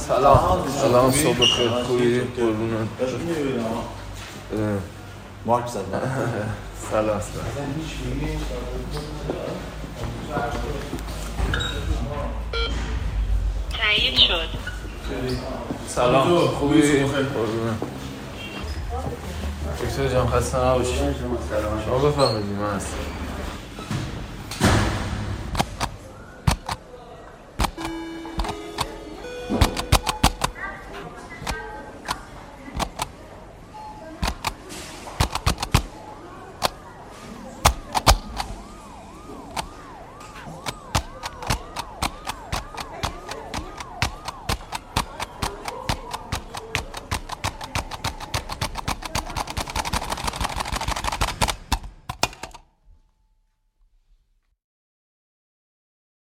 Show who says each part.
Speaker 1: سلام صبح بخیر. خوبی؟ قربونت.
Speaker 2: مارک زد.
Speaker 1: سلام.
Speaker 3: تایید شد.
Speaker 1: سلام خوبی؟ قربونت. دکتر جان خسته نباشی. شما بفرمایید. من هستم.